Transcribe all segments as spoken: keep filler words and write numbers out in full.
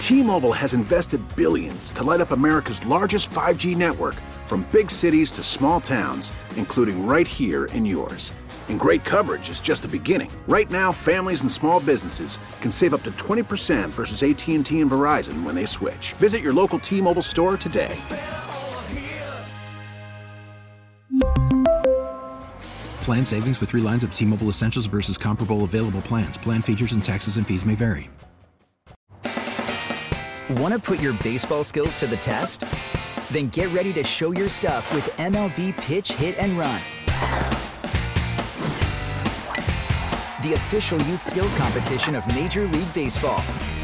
T-Mobile has invested billions to light up America's largest five G network, from big cities to small towns, including right here in yours. And great coverage is just the beginning. Right now, families and small businesses can save up to twenty percent versus A T and T and Verizon when they switch. Visit your local T-Mobile store today. Plan savings with three lines of T-Mobile Essentials versus comparable available plans. Plan features and taxes and fees may vary. Want to put your baseball skills to the test? Then get ready to show your stuff with M L B Pitch, Hit, and Run. The official youth skills competition of Major League Baseball.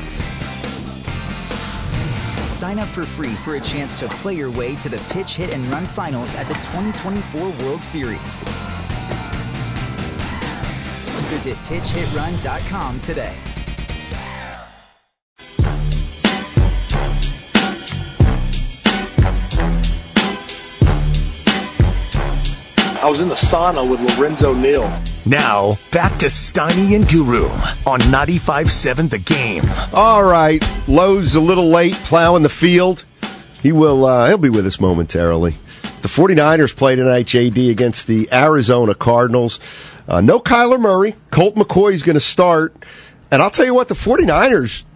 Sign up for free for a chance to play your way to the Pitch, Hit, and Run finals at the twenty twenty-four World Series. Visit pitch hit run dot com today. I was in the sauna with Lorenzo Neal. Now, back to Steiny and Guru on ninety-five seven The Game. All right. Lowe's a little late plowing the field. He will, uh, he'll be with us momentarily. The 49ers play tonight, J D, against the Arizona Cardinals. Uh, no Kyler Murray. Colt McCoy is going to start. And I'll tell you what, the 49ers,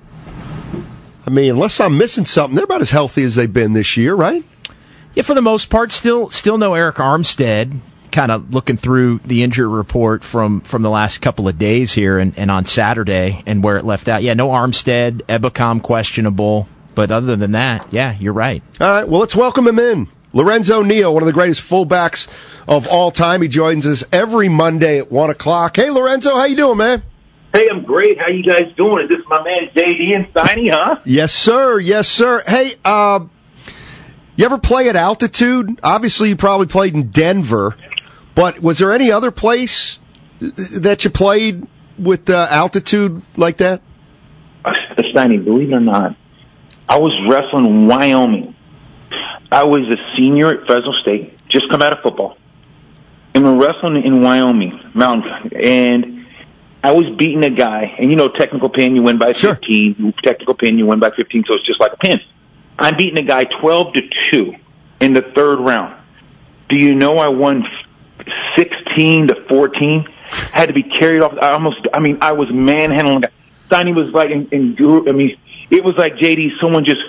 I mean, unless I'm missing something, they're about as healthy as they've been this year, right? Yeah, for the most part, still still no Eric Armstead. Kind of looking through the injury report from, from the last couple of days here and, and on Saturday and where it left out. Yeah, no Armstead, Ebukam questionable. But other than that, yeah, you're right. All right, well, let's welcome him in. Lorenzo Neal, one of the greatest fullbacks of all time. He joins us every Monday at one o'clock. Hey, Lorenzo, how you doing, man? Hey, I'm great. How you guys doing? Is this my man J D and Steiny, huh? Yes, sir. Yes, sir. Hey, uh, you ever play at altitude? Obviously, you probably played in Denver. But was there any other place that you played with uh, altitude like that? Steiny, believe it or not, I was wrestling in Wyoming. I was a senior at Fresno State, just come out of football. And we're wrestling in Wyoming, mountain, and I was beating a guy. And, you know, technical pin, you win by fifteen. Sure. Technical pin, you win by fifteen, so it's just like a pin. I'm beating a guy twelve to two in the third round. Do you know I won sixteen to fourteen? I had to be carried off. I almost, I mean, I was manhandling. Steiny was like, in, in, I mean, it was like, J D, someone just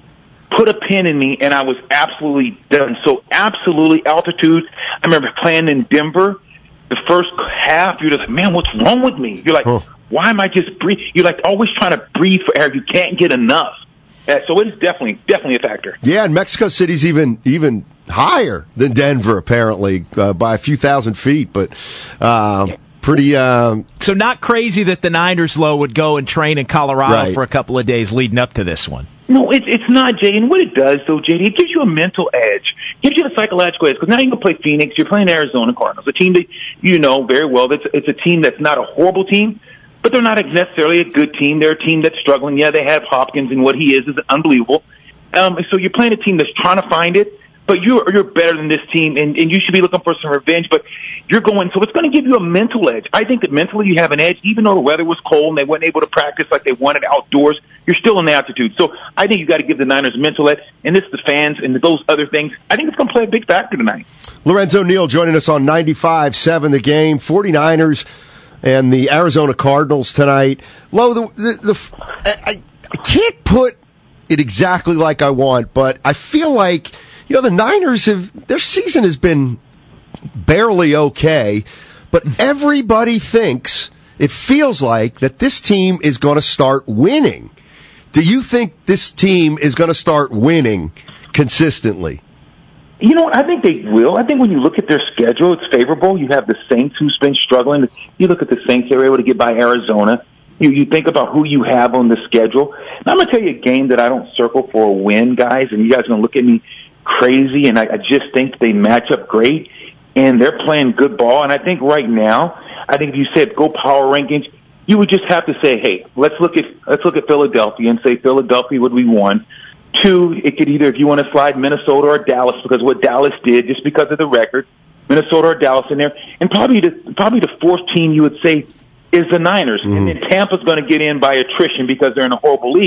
put a pin in me, and I was absolutely done. So absolutely altitude. I remember playing in Denver. The first half, you're just like, man, what's wrong with me? You're like, huh. Why am I just breathing? You're like always trying to breathe for air. You can't get enough. Uh, so it is definitely, definitely a factor. Yeah, and Mexico City's even even higher than Denver, apparently, uh, by a few thousand feet. But uh, yeah. pretty. Uh, so not crazy that the Niners, low would go and train in Colorado right. for a couple of days leading up to this one. No, it's it's not, Jay. And what it does, though, J D, it gives you a mental edge, gives you a psychological edge. Because now you're going to play Phoenix, you're playing Arizona Cardinals, a team that you know very well. It's it's a team that's not a horrible team, but they're not necessarily a good team. They're a team that's struggling. Yeah, they have Hopkins, and what he is is unbelievable. Um, so you're playing a team that's trying to find it, but you're you're better than this team, and, and you should be looking for some revenge. But you're going, so it's going to give you a mental edge. I think that mentally you have an edge, even though the weather was cold and they weren't able to practice like they wanted outdoors. You're still in the altitude. So I think you got to give the Niners mental edge, and this the fans and those other things. I think it's going to play a big factor tonight. Lorenzo Neal joining us on ninety-five seven The Game. 49ers and the Arizona Cardinals tonight. Lo, the, the, the I, I can't put it exactly like I want, but I feel like, you know, the Niners have, their season has been barely okay, but everybody thinks, it feels like, that this team is going to start winning. Do you think this team is going to start winning consistently? You know what? I think they will. I think when you look at their schedule, it's favorable. You have the Saints, who's been struggling. You look at the Saints, they were able to get by Arizona. You, you think about who you have on the schedule. And I'm going to tell you a game that I don't circle for a win, guys, and you guys are going to look at me crazy, and I, I just think they match up great, and they're playing good ball. And I think right now, I think if you said go power rankings, you would just have to say, hey, let's look at let's look at Philadelphia and say Philadelphia would be one. Two, it could either, if you want to slide Minnesota or Dallas, because what Dallas did, just because of the record, Minnesota or Dallas in there, and probably the probably the fourth team you would say is the Niners, mm. and then Tampa's going to get in by attrition because they're in a horrible league.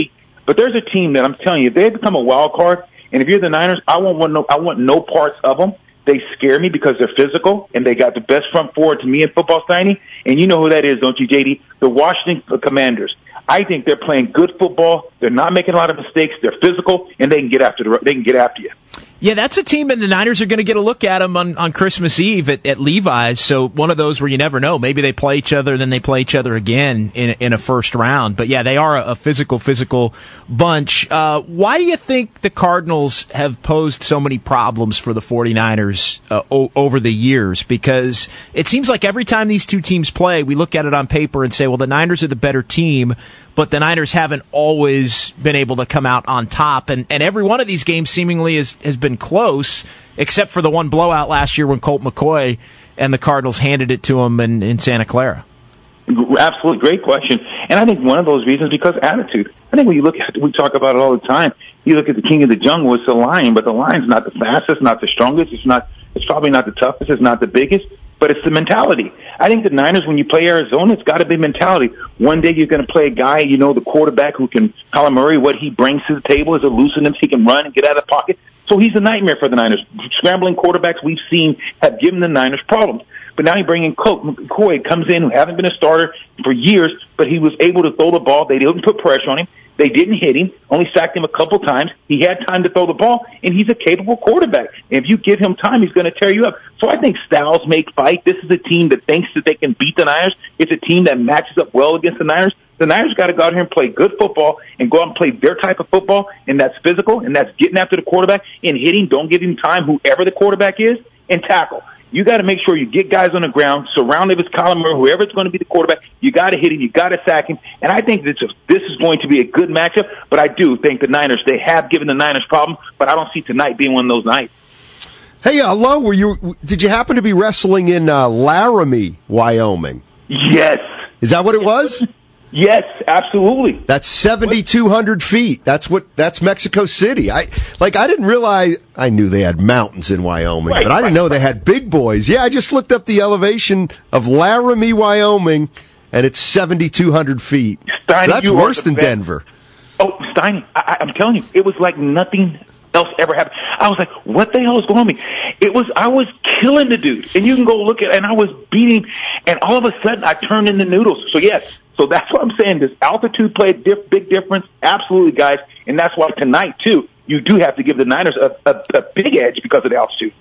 But there's a team that I'm telling you, if they become a wild card, and if you're the Niners, I want, want no, I want no parts of them. They scare me because they're physical, and they got the best front forward to me in football, Steiny. And you know who that is, don't you, J D? The Washington Commanders. I think they're playing good football. They're not making a lot of mistakes. They're physical, and they can get after the, they can get after you. Yeah, that's a team, and the Niners are going to get a look at them on, on Christmas Eve at, at Levi's. So one of those where you never know. Maybe they play each other, then they play each other again in, in a first round. But yeah, they are a, a physical, physical bunch. Uh, why do you think the Cardinals have posed so many problems for the 49ers uh, o- over the years? Because it seems like every time these two teams play, we look at it on paper and say, well, the Niners are the better team, but the Niners haven't always been able to come out on top. And, and every one of these games seemingly has, has been close, except for the one blowout last year when Colt McCoy and the Cardinals handed it to him in, in Santa Clara. Absolutely. Great question. And I think one of those reasons because attitude. I think when you look at, we talk about it all the time, you look at the king of the jungle, it's the lion, but the lion's not the fastest, not the strongest, it's not, it's probably not the toughest, it's not the biggest, but it's the mentality. I think the Niners, when you play Arizona, it's got to be mentality. One day you're going to play a guy, you know, the quarterback who can, Kyler Murray, what he brings to the table is elusiveness. He can run and get out of the pocket. So he's a nightmare for the Niners. Scrambling quarterbacks we've seen have given the Niners problems. But now you bring in Colt McCoy, comes in, who hasn't been a starter for years, but he was able to throw the ball. They didn't put pressure on him. They didn't hit him, only sacked him a couple times. He had time to throw the ball, and he's a capable quarterback. And if you give him time, he's going to tear you up. So I think styles make fight. This is a team that thinks that they can beat the Niners. It's a team that matches up well against the Niners. The Niners got to go out here and play good football and go out and play their type of football, and that's physical, and that's getting after the quarterback and hitting. Don't give him time, whoever the quarterback is, and tackle. You got to make sure you get guys on the ground, surround him with Kyler Murray, whoever's going to be the quarterback. You got to hit him. You got to sack him. And I think this is, this is going to be a good matchup. But I do think the Niners, they have given the Niners problems, but I don't see tonight being one of those nights. Hey, uh, Lo, were you? Did you happen to be wrestling in uh, Laramie, Wyoming? Yes. Is that what it was? Yes, absolutely. That's seventy-two hundred feet. That's what. That's Mexico City. I like. I didn't realize. I knew they had mountains in Wyoming, right, but I didn't right, know they had big boys. Yeah, I just looked up the elevation of Laramie, Wyoming, and it's seventy-two hundred feet. Steiny, so that's worse than best. Denver. Oh, Steiny, I, I'm telling you, it was like nothing else ever happened. I was like, what the hell is going on with me? It was, I was killing the dude. And you can go look at, and I was beating, and all of a sudden I turned into noodles. So yes, so that's what I'm saying. This altitude played a diff, big difference. Absolutely, guys. And that's why tonight, too, you do have to give the Niners a, a, a big edge because of the altitude.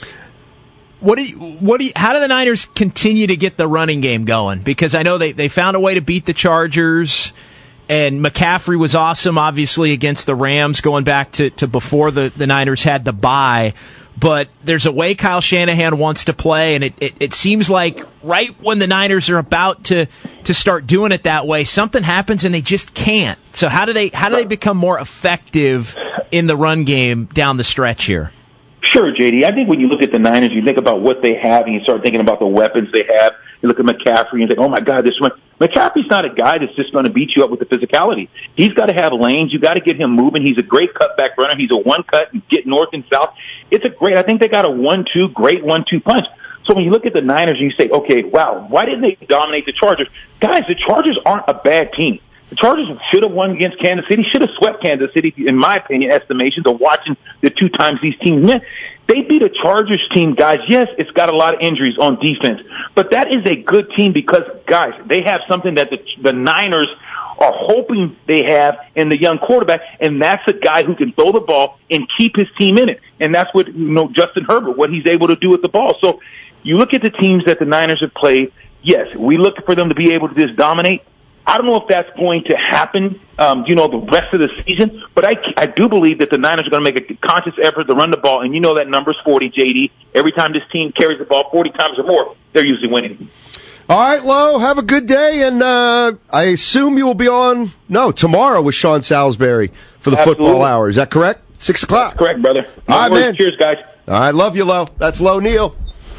What do you, what do you, how do the Niners continue to get the running game going? Because I know they, they found a way to beat the Chargers. And McCaffrey was awesome, obviously, against the Rams going back to, to before the, the Niners had the bye. But there's a way Kyle Shanahan wants to play, and it, it, it seems like right when the Niners are about to, to start doing it that way, something happens and they just can't. So how do they how do they become more effective in the run game down the stretch here? Sure, J D. I think when you look at the Niners, you think about what they have, and you start thinking about the weapons they have. You look at McCaffrey and you think, oh, my God, this one. McCaffrey's not a guy that's just going to beat you up with the physicality. He's got to have lanes. You got to get him moving. He's a great cutback runner. He's a one-cut and get north and south. It's a great – I think they got a one two, great one two punch. So when you look at the Niners and you say, okay, wow, why didn't they dominate the Chargers? Guys, the Chargers aren't a bad team. The Chargers should have won against Kansas City, should have swept Kansas City, in my opinion, estimations of watching the two times these teams met. They beat a Chargers team, guys. Yes, it's got a lot of injuries on defense, but that is a good team because, guys, they have something that the, the Niners are hoping they have in the young quarterback, and that's a guy who can throw the ball and keep his team in it. And that's what, you know, Justin Herbert, what he's able to do with the ball. So you look at the teams that the Niners have played, yes, we look for them to be able to just dominate. I don't know if that's going to happen, um, you know, the rest of the season, but I, I do believe that the Niners are going to make a conscious effort to run the ball, and you know that number's forty, J D. Every time this team carries the ball forty times or more, they're usually winning. All right, Lo, have a good day, and uh, I assume you will be on, no, tomorrow with Sean Salisbury for the Absolutely. Football Hour. Is that correct? Six o'clock. That's correct, brother. No all right, worries. man. Cheers, guys. All right, love you, Lo. That's Lo Neal,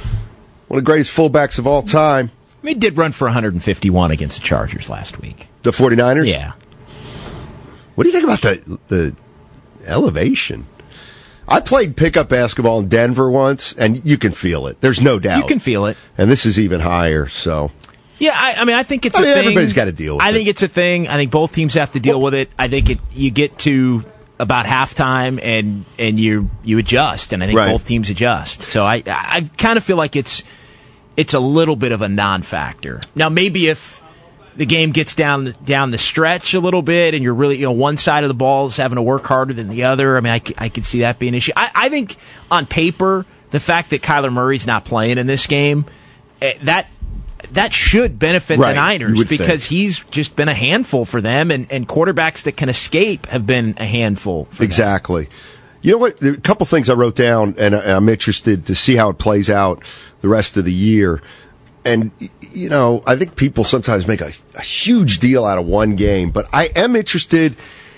one of the greatest fullbacks of all time. I mean, he did run for one hundred fifty-one against the Chargers last week. The 49ers? Yeah. What do you think about the the elevation? I played pickup basketball in Denver once, and you can feel it. There's no doubt. You can feel it. And this is even higher, so. Yeah, I, I mean, I think it's I a mean, thing. everybody's got to deal with I it. I think it's a thing. I think both teams have to deal with it. I think it. You get to about halftime and and you you adjust, and I think Right. both teams adjust. So I I kind of feel like it's it's a little bit of a non-factor. Now maybe if the game gets down down the stretch a little bit, and you're really, you know, one side of the ball is having to work harder than the other. I mean, I, c- I could see that being an issue. I, I think on paper, the fact that Kyler Murray's not playing in this game, eh, that that should benefit Right, the you Niners would because think. he's just been a handful for them, and, and quarterbacks that can escape have been a handful for them. Exactly. You know what? There are a couple things I wrote down, and I- I'm interested to see how it plays out the rest of the year. And, y- you know, I think people sometimes make a, a huge deal out of one game, but I am interested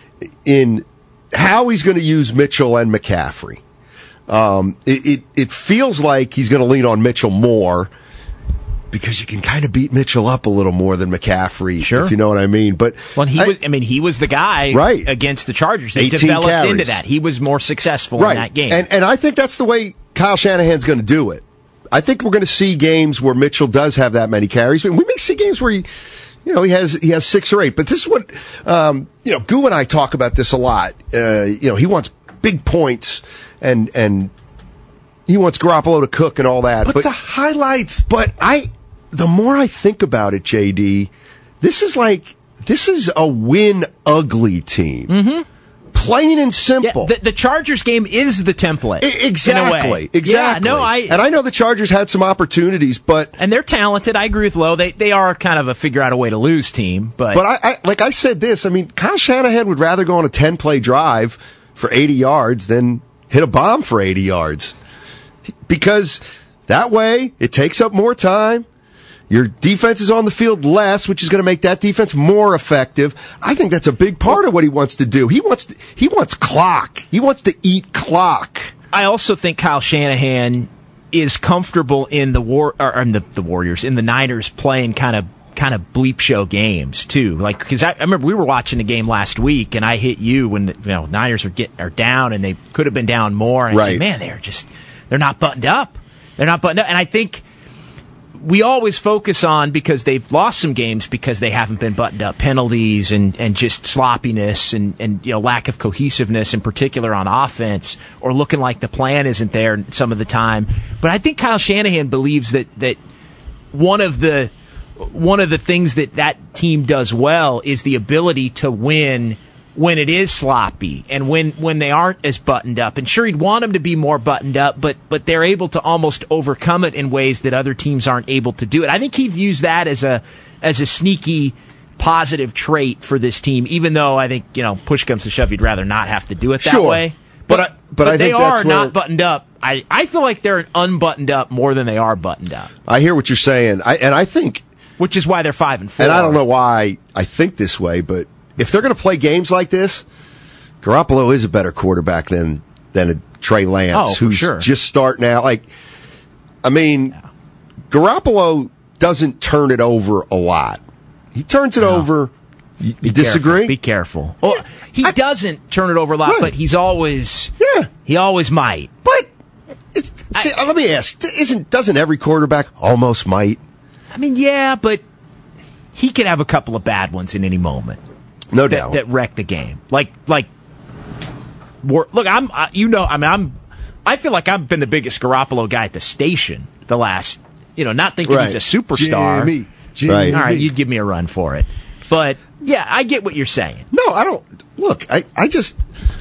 in how he's going to use Mitchell and McCaffrey. Um, it, it, it feels like he's going to lean on Mitchell more because you can kind of beat Mitchell up a little more than McCaffrey, Sure. if you know what I mean. But Well, he I- was. I mean, he was the guy Right. against the Chargers. They eighteen developed carries. into that. He was more successful right. in that game. And and I think that's the way Kyle Shanahan's going to do it. I think we're going to see games where Mitchell does have that many carries. We may see games where he, you know, he has he has six or eight. But this is what um, you know. Goo and I talk about this a lot. Uh, you know, he wants big points and and he wants Garoppolo to cook and all that. But, But the highlights. but I, the more I think about it, J D, this is like this is a win ugly team. Mm-hmm. Plain and yeah, simple. the, the Chargers game is the template. I- Exactly. in a way. Exactly. Yeah, no, I. and I know the Chargers had some opportunities, but and they're talented. I agree with Lowe. They they are kind of a figure out a way to lose team, but, but I, I like I said this. I mean, Kyle Shanahan would rather go on a ten play drive for eighty yards than hit a bomb for eighty yards, because that way it takes up more time. Your defense is on the field less, which is going to make that defense more effective. I think that's a big part of what he wants to do. He wants to, he wants clock. He wants to eat clock. I also think Kyle Shanahan is comfortable in the war or in the, the Warriors in the Niners playing kind of kind of bleep show games too. Like because I, I remember we were watching a game last week and I hit you when the, you know Niners are get are down and they could have been down more. And I Right. said, man, they're just they're not buttoned up. They're not buttoned up, and I think. We always focus on because they've lost some games because they haven't been buttoned up, penalties and, and just sloppiness and, and you know lack of cohesiveness in particular on offense or looking like the plan isn't there some of the time. But I think Kyle Shanahan believes that that one of the one of the things that that team does well is the ability to win when it is sloppy and when, when they aren't as buttoned up. And sure, he'd want them to be more buttoned up, but but they're able to almost overcome it in ways that other teams aren't able to do it. I think he views that as a as a sneaky positive trait for this team, even though I think, you know, push comes to shove, you'd rather not have to do it that Sure. way. But I- but I they think are that's where- not buttoned up. I, I feel like they're unbuttoned up more than they are buttoned up, I hear what you're saying. I, and I think, which is why they're five and four. and I don't know why I think this way, but if they're going to play games like this, Garoppolo is a better quarterback than than a Trey Lance, Oh, for who's sure. just starting out. Like, I mean, Garoppolo doesn't turn it over a lot. He turns it over. You, you disagree? Careful. Be careful. Well, he I- doesn't turn it over a lot, Right. but he's always Yeah. he always might. But it's, see, let me ask: Isn't doesn't every quarterback almost might? I mean, yeah, but he could have a couple of bad ones in any moment No that, doubt. that wreck the game. Like like, war, look, I'm uh, you know, I mean, I'm I feel like I've been the biggest Garoppolo guy at the station the last, you know, not thinking he's a superstar. Jimmy, Jimmy. Right. All right, you'd give me a run for it, but yeah, I get what you're saying. No, I don't. Look, I, I just,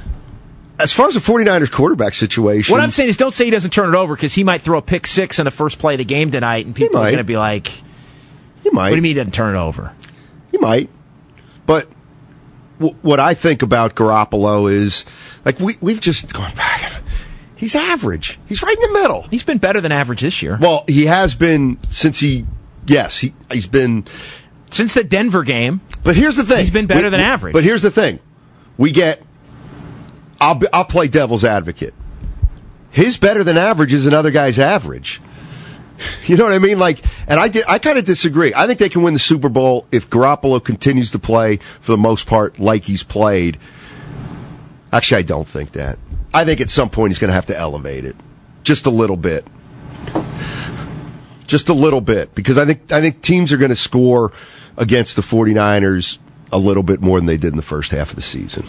as far as the 49ers quarterback situation. What I'm saying is, don't say he doesn't turn it over because he might throw a pick six on the first play of the game tonight, and people are might. going to be like, he might. "What do you mean he doesn't turn it over?" He might. But w- what I think about Garoppolo is, like, we, we've just gone back. He's average. He's right in the middle. He's been better than average this year. Well, he has been since he, yes, he, he's been. Since the Denver game, But here's the thing. He's been better We- than we- average. But here's the thing. We get, I'll, be, I'll play devil's advocate. His better than average is another guy's average. You know what I mean? Like, and I di- I kind of disagree. I think they can win the Super Bowl if Garoppolo continues to play for the most part like he's played. Actually, I don't think that. I think at some point he's going to have to elevate it just a little bit. just a little bit, because I think I think teams are going to score against the 49ers a little bit more than they did in the first half of the season.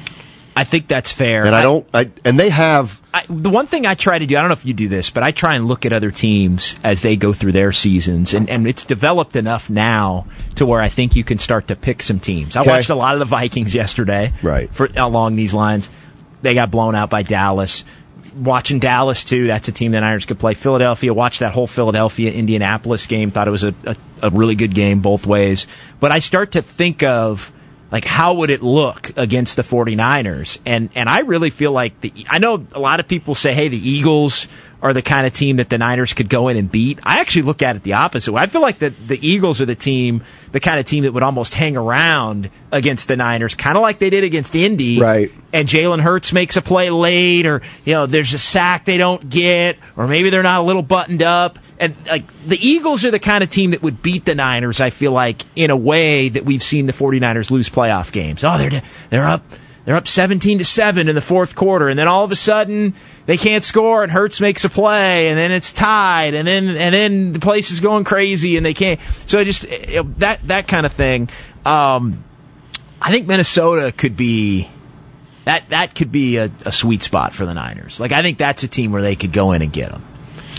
I think that's fair. And I, I don't. I, and they have I, the one thing I try to do. I don't know if you do this, but I try and look at other teams as they go through their seasons, and, and it's developed enough now to where I think you can start to pick some teams. I okay. watched a lot of the Vikings yesterday, right? For along these lines, they got blown out by Dallas. Watching Dallas too, that's a team the Niners could play. Philadelphia, watched that whole Philadelphia Indianapolis game. Thought it was a, a, a really good game both ways. But I start to think of, like, how would it look against the 49ers? And and I really feel like, the I know a lot of people say, hey, the Eagles are the kind of team that the Niners could go in and beat. I actually look at it the opposite way. I feel like the, the Eagles are the team, the kind of team that would almost hang around against the Niners, kind of like they did against Indy. Right. And Jalen Hurts makes a play late, or, you know, there's a sack they don't get, or maybe they're not a little buttoned up. And, like, the Eagles are the kind of team that would beat the Niners, I feel like, in a way that we've seen the 49ers lose playoff games. Oh, they're they're up they're up seventeen to seven in the fourth quarter, and then all of a sudden they can't score, and Hurts makes a play, and then it's tied, and then and then the place is going crazy, and they can't. So just you know, that that kind of thing. Um, I think Minnesota could be that that could be a, a sweet spot for the Niners. Like, I think that's a team where they could go in and get them.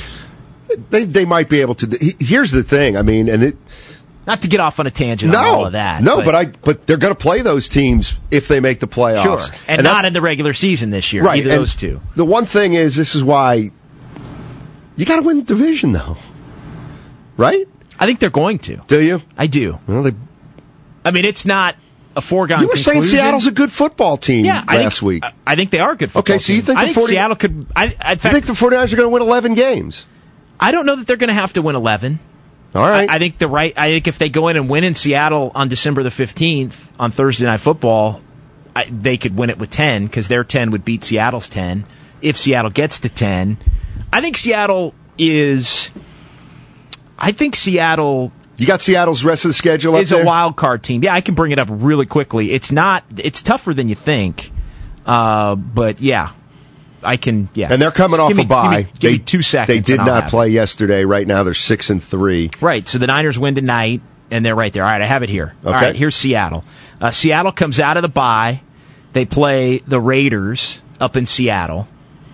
They they might be able to. Here's the thing. I mean, and it. Not to get off on a tangent no, on all of that. No, but, but I but they're going to play those teams if they make the playoffs. Sure, and, and not in the regular season this year. Right, either and those two. The one thing is, this is why you got to win the division, though, right? I think they're going to. Do you? I do. Well, they. I mean, it's not a foregone You were conclusion. saying Seattle's a good football team yeah, I last think, week. I think they are a good football Okay, so you team. think I the think forty Seattle could. I, in fact, you think the 49ers are going to win eleven games? I don't know that they're going to have to win eleven. All right. I, I think the right. I think if they go in and win in Seattle on December the fifteenth on Thursday Night Football, I, they could win it with ten, because their ten would beat Seattle's ten. If Seattle gets to ten, I think Seattle is. I think Seattle. You got Seattle's rest of the schedule up is there? a wild card team. Yeah, I can bring it up really quickly. It's not. It's tougher than you think, uh, but yeah. I can, yeah. And they're coming off give me, a bye. Give me, give they, me two seconds. They did and I'll not have play it. yesterday. Right now, they're six and three. Right. So the Niners win tonight, and they're right there. All right, I have it here. Okay. All right, here's Seattle. Uh, Seattle comes out of the bye. They play the Raiders up in Seattle.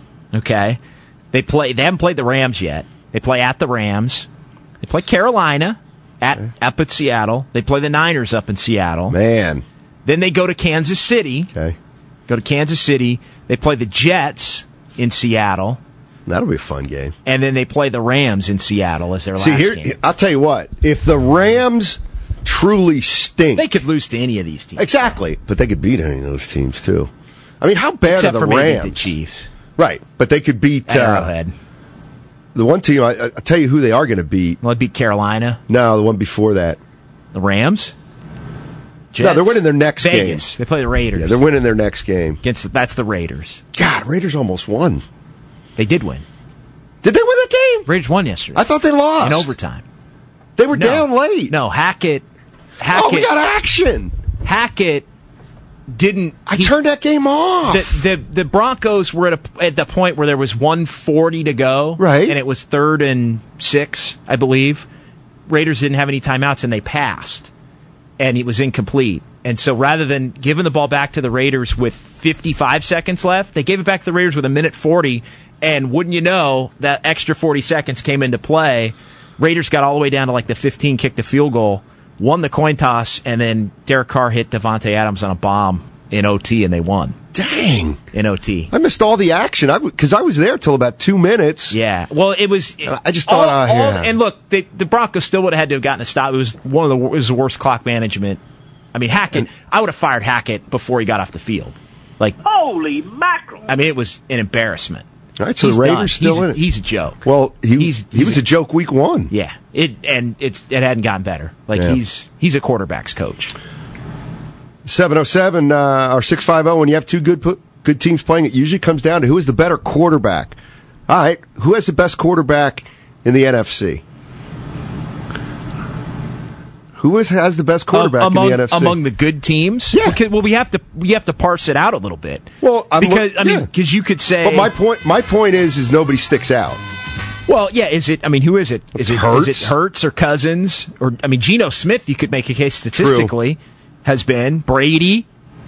Okay. They play. They haven't played the Rams yet. They play at the Rams. They play Carolina at okay. up at Seattle. They play the Niners up in Seattle. Man. Then they go to Kansas City. Okay. Go to Kansas City. They play the Jets in Seattle. That'll be a fun game. And then they play the Rams in Seattle as their See, last here, game. I'll tell you what. If the Rams truly stink, they could lose to any of these teams. Exactly, but they could beat any of those teams too. I mean, how bad Except are the for Rams? Maybe the Chiefs, right? But they could beat uh, Arrowhead. The one team I, I'll tell you who they are going to beat. Well, they beat Carolina. No, the one before that. The Rams. Jets? No, they're winning their next Vegas. game. They play the Raiders. Yeah, they're winning their next game. Against that's the Raiders. God, Raiders almost won. They did win. Did they win that game? Raiders won yesterday. I thought they lost in overtime. They were no, down late. No, Hackett. Hackett. Oh, we got action. Hackett didn't. I he, turned that game off. The, the the Broncos were at a, at the point where there was one forty to go, right? And it was third and six, I believe. Raiders didn't have any timeouts, and they passed, and it was incomplete. And so rather than giving the ball back to the Raiders with fifty-five seconds left, they gave it back to the Raiders with a minute forty. And wouldn't you know, that extra forty seconds came into play. Raiders got all the way down to like the fifteen, kicked the field goal, won the coin toss, and then Derek Carr hit Devontae Adams on a bomb in O T, and they won. Dang. In O T. I missed all the action because I, I was there till about two minutes. Yeah. Well, it was. I just thought, all, oh, yeah. all, and look, the, the Broncos still would have had to have gotten a stop. It was one of the, it was the worst clock management. I mean, Hackett, and, I would have fired Hackett before he got off the field. Like, holy mackerel. I mean, it was an embarrassment. All right, so he's the Raiders done. still he's, in it. He's a joke. Well, he he's, he he's was a, a joke week one. Yeah, it and it's it hadn't gotten better. Like yeah. he's he's a quarterback's coach. seven oh seven uh, or six five zero. When you have two good good teams playing, it usually comes down to who is the better quarterback. All right, who has the best quarterback in the N F C? Who is, has the best quarterback um, among, in the N F C? Among the good teams? Yeah. Because, well, we have to we have to parse it out a little bit. Well, I'm because look, I mean, yeah. because you could say. But my point, my point is, is nobody sticks out. Well, yeah, is it, I mean, who is it? Is it Hurts? Is it Hurts or Cousins? Or, I mean, Geno Smith, you could make a case statistically, True. has been. Brady.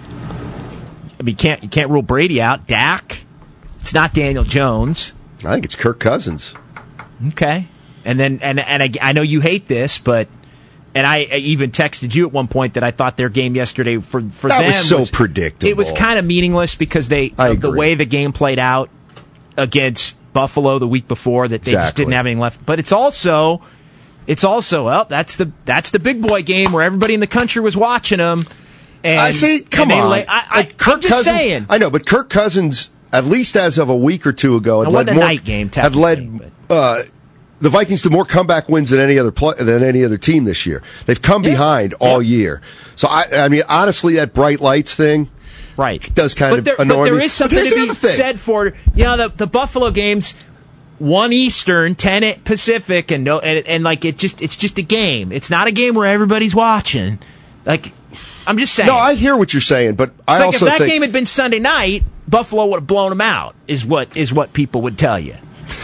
I mean, you can't, you can't rule Brady out. Dak. It's not Daniel Jones. I think it's Kirk Cousins. Okay. And then, and, and I, I know you hate this, but, and I, I even texted you at one point that I thought their game yesterday for, for that them was so was, predictable. It was kind of meaningless because they, I of the agree. way the game played out against Buffalo the week before, that they exactly. just didn't have anything left. But it's also, it's also, well, that's the, that's the big boy game where everybody in the country was watching them. And I see, come and on. Lay, I, I, like Kirk I'm just Cousins, saying. I know, but Kirk Cousins, at least as of a week or two ago, had It led wasn't a more, night game, had led uh, the Vikings to more comeback wins than any other play, than any other team this year. They've come Yeah. behind all Yeah. year. So I, I mean, honestly, that bright lights thing, right, does kind but of there, annoy but there me. is something But here's to the be other thing. said for, you know, the, the Buffalo games, one Eastern, ten Pacific, and no, and, and like it just, it's just a game. It's not a game where everybody's watching. Like, I'm just saying. No, I hear what you're saying, but I it's like also if that think game had been Sunday night, Buffalo would have blown them out. Is what is what people would tell you.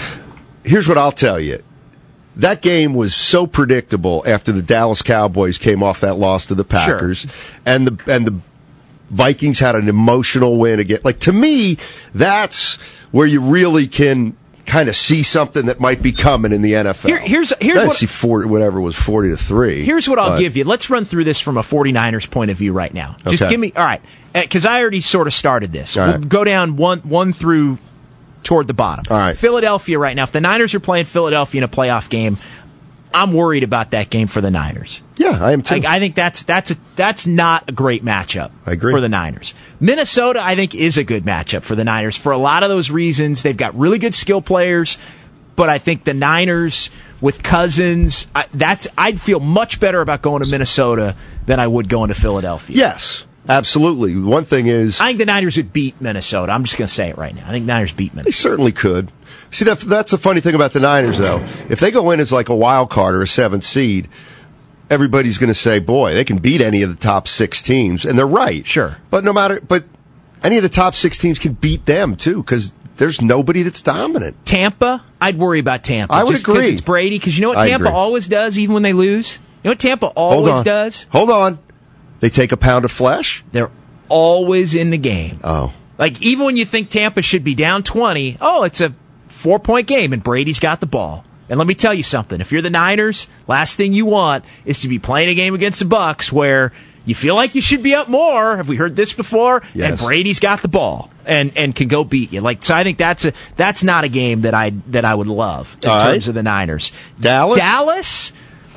here's what I'll tell you. That game was so predictable after the Dallas Cowboys came off that loss to the Packers, Sure. and the and the Vikings had an emotional win again. Like, to me, that's where you really can kind of see something that might be coming in the N F L. Here, here's here's I what, see forty, whatever it was forty to three. Here's what I'll but, give you. Let's run through this from a 49ers point of view right now. Just Okay. give me all right, because I already sort of started this. All We'll right. go down one one through toward the bottom. All right. Philadelphia right now. If the Niners are playing Philadelphia in a playoff game, I'm worried about that game for the Niners. Yeah, I am too. I, I think that's that's a, that's not a great matchup I agree. for the Niners. Minnesota, I think, is a good matchup for the Niners for a lot of those reasons. They've got really good skill players, but I think the Niners with Cousins, I, that's I'd feel much better about going to Minnesota than I would going to Philadelphia. Yes, absolutely. One thing is, I think the Niners would beat Minnesota. I'm just going to say it right now. I think the Niners beat they Minnesota. certainly could. See, that, that's the funny thing about the Niners, though. If they go in as like a wild card or a seventh seed, everybody's going to say, boy, they can beat any of the top six teams. And they're right. Sure. But no matter, but any of the top six teams can beat them, too, because there's nobody that's dominant. Tampa, I'd worry about Tampa. I would just 'cause agree. It's Brady, because you know what I Tampa agree. always does, even when they lose? You know what Tampa Hold always on. does? Hold on. They take a pound of flesh? They're always in the game. Oh. Like, even when you think Tampa should be down twenty, oh, it's a four-point game, and Brady's got the ball. And let me tell you something. If you're the Niners, last thing you want is to be playing a game against the Bucs where you feel like you should be up more. Have we heard this before? Yes. And Brady's got the ball and, and can go beat you. Like, so I think that's a that's not a game that I that I would love in All right. terms of the Niners. Dallas? Dallas?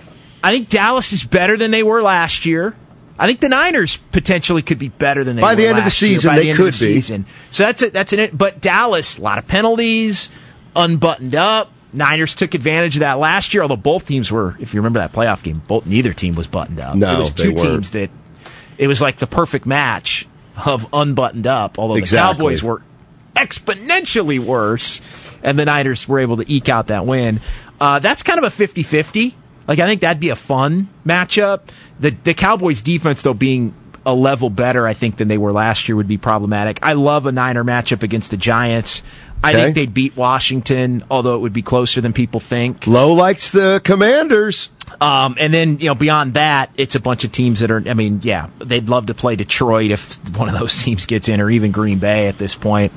I think Dallas is better than they were last year. I think the Niners potentially could be better than they By were the end of the last year. season, By they the end of could the be. season. So that's it. That's it. But Dallas, a lot of penalties, unbuttoned up. Niners took advantage of that last year. Although both teams were, if you remember that playoff game, both neither team was buttoned up. No, it was they two weren't. teams that it was like the perfect match of unbuttoned up. Although Exactly. the Cowboys were exponentially worse, and the Niners were able to eke out that win. Uh, that's kind of a fifty-fifty. Like, I think that'd be a fun matchup. The the Cowboys defense, though, being a level better, I think, than they were last year would be problematic. I love a Niner matchup against the Giants. I Okay. think they'd beat Washington, although it would be closer than people think. Lowe likes the Commanders. Um, and then, you know, beyond that, it's a bunch of teams that are, I mean, yeah, they'd love to play Detroit if one of those teams gets in, or even Green Bay at this point.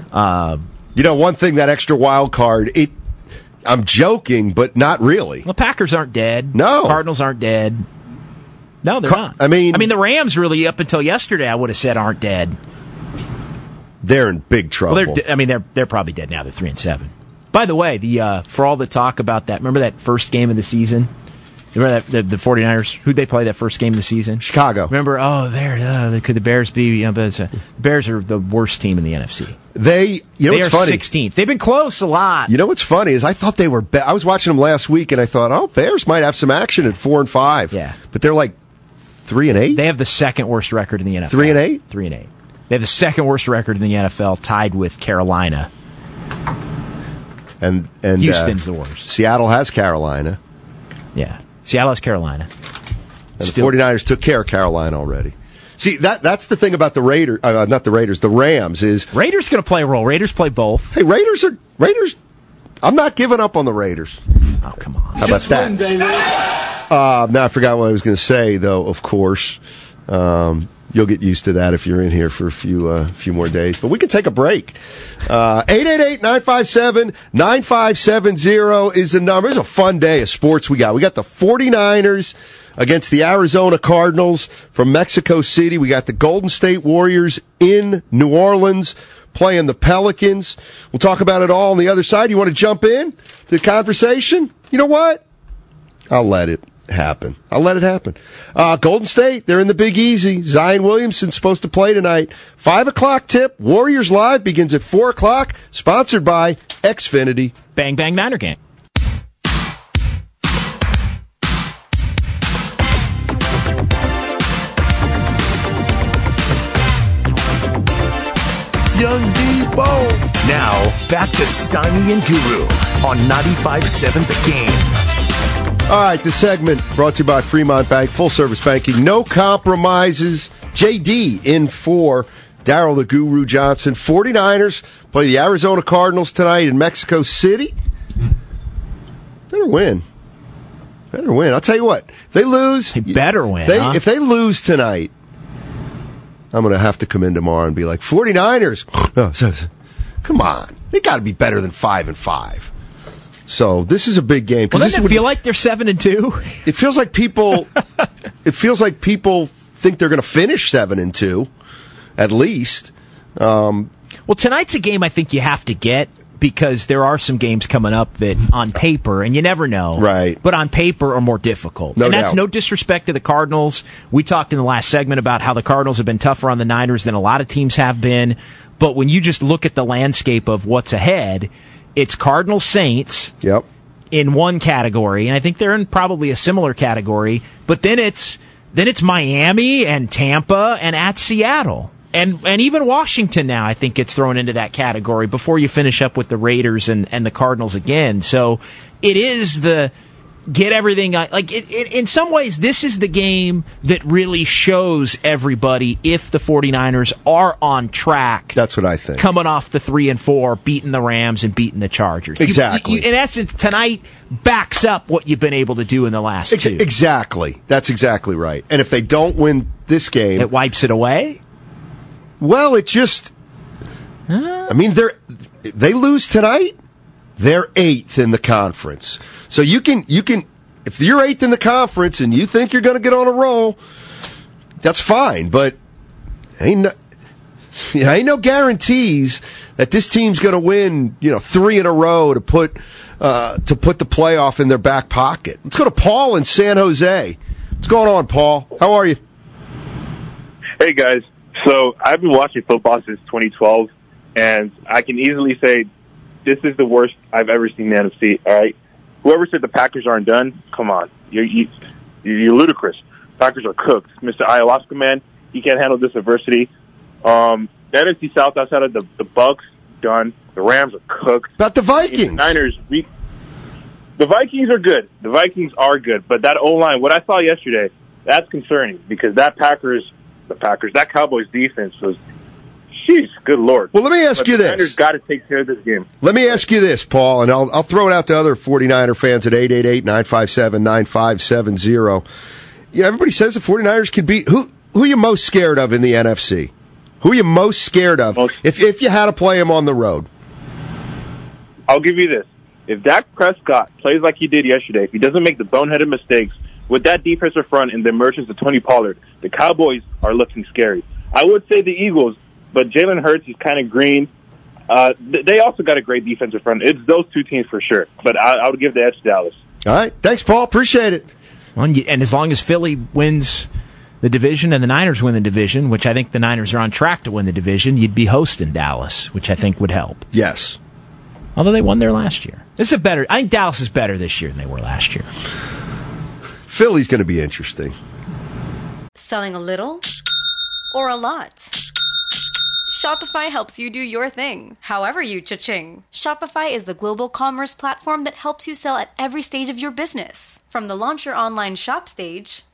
Um, You know, one thing, that extra wild card, it. I'm joking, but not really. the Packers aren't dead. No. Cardinals aren't dead. No, they're Car- not. I mean- I mean, the Rams really, up until yesterday, I would have said aren't dead. They're in big trouble. Well, they're, de- I mean, they're they're probably dead now. They're three and seven. By the way, the uh, for all the talk about that, remember that first game of the season? Remember that the, the 49ers? Who'd they play that first game of the season? Chicago. Remember? Oh, there. Uh, could the Bears be? You know, but it's, uh, the Bears are the worst team in the N F C. They, you know They what's are funny? sixteenth. They've been close a lot. You know what's funny is I thought they were. Be- I was watching them last week, and I thought, oh, Bears might have some action at four and five. Yeah. but they're like three and eight. They have the second worst record in the N F L. Three and eight? Three and eight. They have the second worst record in the N F L, tied with Carolina. and and Houston's uh, the worst. Seattle has Carolina, Yeah. Seattle has Carolina. and Still- the 49ers took care of Carolina already. See, that that's the thing about the Raiders, uh, not the Raiders, the Rams is. Raiders going to play a role. Raiders play both. Hey, Raiders are Raiders I'm not giving up on the Raiders. Oh, come on. How about that? Uh, now I forgot what I was going to say, though, of course. Um, you'll get used to that if you're in here for a few uh, few more days. But we can take a break. Uh, eight eight eight, nine five seven, nine five seven zero is the number. It's a fun day of sports we got. We got the 49ers against the Arizona Cardinals from Mexico City. We got the Golden State Warriors in New Orleans playing the Pelicans. We'll talk about it all on the other side. You want to jump in to the conversation? You know what? I'll let it happen. I'll let it happen. Uh, Golden State, they're in the Big Easy. Zion Williamson's supposed to play tonight. Five o'clock tip. Warriors Live begins at four o'clock. Sponsored by Xfinity. Bang, bang, Niner game. Young Debo. Now, back to Steiny and Guru on ninety-five seven The Game. All right, the segment brought to you by Fremont Bank, full-service banking, no compromises. J D in for Daryl the Guru Johnson. 49ers play the Arizona Cardinals tonight in Mexico City. Better win. Better win. I'll tell you what, if they lose. They better win, they, huh? If they lose tonight, I'm going to have to come in tomorrow and be like, 49ers, oh, so, so, come on. They got to be better than five and five. So this is a big game. Well, this doesn't it would, feel like they're seven and two? It feels like people. It feels like people think they're going to finish seven and two, at least. Um, well, tonight's a game I think you have to get because there are some games coming up that, on paper, and you never know, right? But on paper are more difficult. No and that's doubt. no disrespect to the Cardinals. We talked in the last segment about how the Cardinals have been tougher on the Niners than a lot of teams have been. But when you just look at the landscape of what's ahead, it's Cardinals Saints yep. in one category, and I think they're in probably a similar category. But then it's then it's Miami and Tampa and at Seattle. And and even Washington now, I think, gets thrown into that category before you finish up with the Raiders and, and the Cardinals again. So it is the get everything. Like it, it, in some ways, this is the game that really shows everybody if the 49ers are on track. That's what I think. Coming off the three and four, beating the Rams and beating the Chargers. Exactly. You, you, in essence, tonight backs up what you've been able to do in the last Ex- two. Exactly. That's exactly right. And if they don't win this game, it wipes it away. Well, it just. Huh? I mean, they're they lose tonight, they're eighth in the conference. So you can you can if you're eighth in the conference and you think you're going to get on a roll, that's fine. But ain't no, you know, ain't no guarantees that this team's going to win. You know, three in a row to put uh, to put the playoff in their back pocket. Let's go to Paul in San Jose. What's going on, Paul? How are you? Hey guys. So I've been watching football since twenty twelve, and I can easily say this is the worst I've ever seen the N F C. All right, whoever said the Packers aren't done, come on, you're you, you're ludicrous. Packers are cooked. Mister Ayahuasca man, he can't handle this adversity. Um, the N F C South outside of the the Bucks done. The Rams are cooked. About the Vikings, the Niners. We, the Vikings are good. The Vikings are good, but that O line, what I saw yesterday, that's concerning because that Packers. The Packers, that Cowboys defense was, jeez, good Lord. Well, let me ask but you the this. Niners got to take care of this game. Let me ask you this, Paul, and I'll, I'll throw it out to other 49er fans at eight eight eight, nine five seven, nine five seven zero. You know, everybody says the 49ers can beat. Who who are you most scared of in the N F C? Who are you most scared of most, if, if you had to play them on the road? I'll give you this. If Dak Prescott plays like he did yesterday, if he doesn't make the boneheaded mistakes, with that defensive front and the emergence of Tony Pollard, the Cowboys are looking scary. I would say the Eagles, but Jalen Hurts is kind of green. Uh, th- they also got a great defensive front. It's those two teams for sure, but I, I would give the edge to Dallas. All right. Thanks, Paul. Appreciate it. Well, and as long as Philly wins the division and the Niners win the division, which I think the Niners are on track to win the division, you'd be hosting Dallas, which I think would help. Yes. Although they won there last year. This is a better. I think Dallas is better this year than they were last year. Philly's going to be interesting. Selling a little or a lot? Shopify helps you do your thing, however you cha-ching. Shopify is the global commerce platform that helps you sell at every stage of your business. From the launch your online shop stage to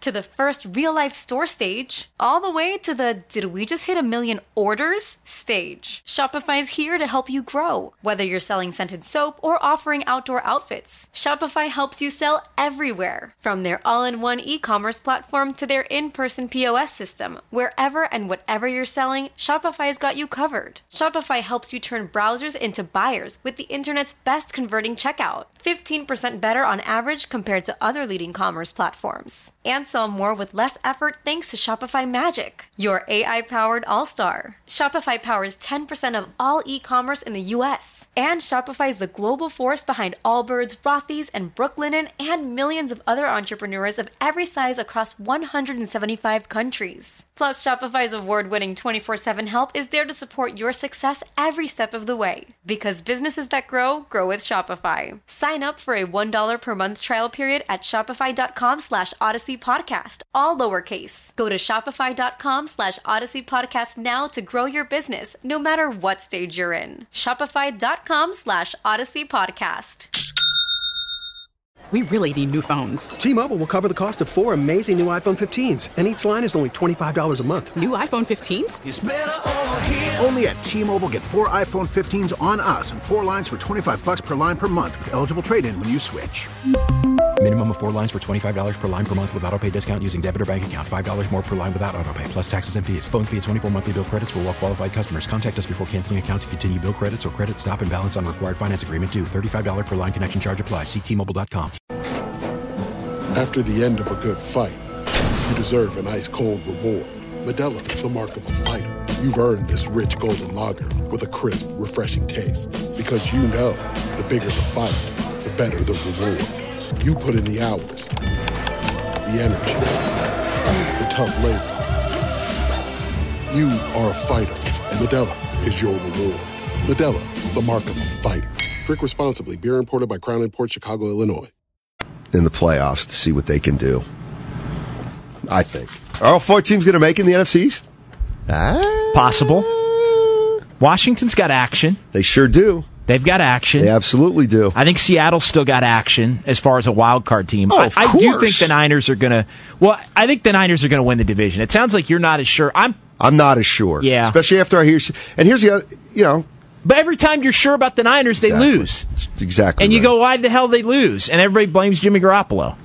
to the first real-life store stage, all the way to the did we just hit a million orders stage. Shopify is here to help you grow. Whether you're selling scented soap or offering outdoor outfits, Shopify helps you sell everywhere. From their all-in-one e-commerce platform to their in-person P O S system, wherever and whatever you're selling, Shopify's got you covered. Shopify helps you turn browsers into buyers with the internet's best converting checkout, fifteen percent better on average compared to other leading commerce platforms. And sell more with less effort thanks to Shopify Magic, your A I-powered all-star. Shopify powers ten percent of all e-commerce in the U S. And Shopify is the global force behind Allbirds, Rothy's, and Brooklinen, and millions of other entrepreneurs of every size across one hundred seventy-five countries. Plus, Shopify's award-winning twenty-four seven help is there to support your success every step of the way. Because businesses that grow, grow with Shopify. Sign up for a one dollar per month trial period at shopify.com slash Odyssey Podcast, all lowercase. Go to shopify.com slash Odyssey Podcast now to grow your business, no matter what stage you're in. Shopify.com slash Odyssey Podcast. We really need new phones. T-Mobile will cover the cost of four amazing new iPhone fifteens, and each line is only twenty-five dollars a month. New iPhone fifteens? It's better over here. Only at T-Mobile, get four iPhone fifteens on us and four lines for twenty-five bucks per line per month with eligible trade-in when you switch. Minimum of four lines for twenty-five dollars per line per month with autopay discount using debit or bank account. five dollars more per line without autopay, plus taxes and fees. Phone fee at twenty-four monthly bill credits for well-qualified customers. Contact us before canceling account to continue bill credits or credit stop and balance on required finance agreement due. thirty-five dollars per line connection charge applies. See T Mobile dot com. After the end of a good fight, you deserve an ice-cold reward. Modelo is the mark of a fighter. You've earned this rich golden lager with a crisp, refreshing taste. Because you know, the bigger the fight, the better the reward. You put in the hours, the energy, the tough labor. You are a fighter, and Modelo is your reward. Modelo, the mark of a fighter. Drink responsibly. Beer imported by Crown Imports, Chicago, Illinois. In the playoffs to see what they can do. I think. Are all four teams going to make it in the N F C East? Ah. Possible. Washington's got action. They sure do. They've got action. They absolutely do. I think Seattle's still got action as far as a wild card team. Oh, I, of I course. do think the Niners are going to. Well, I think the Niners are going to win the division. It sounds like you're not as sure. I'm. I'm not as sure. Yeah. Especially after I hear. And here's the other. You know. But every time you're sure about the Niners, they Exactly. lose. Exactly. And you right. go, why the hell they lose? And everybody blames Jimmy Garoppolo.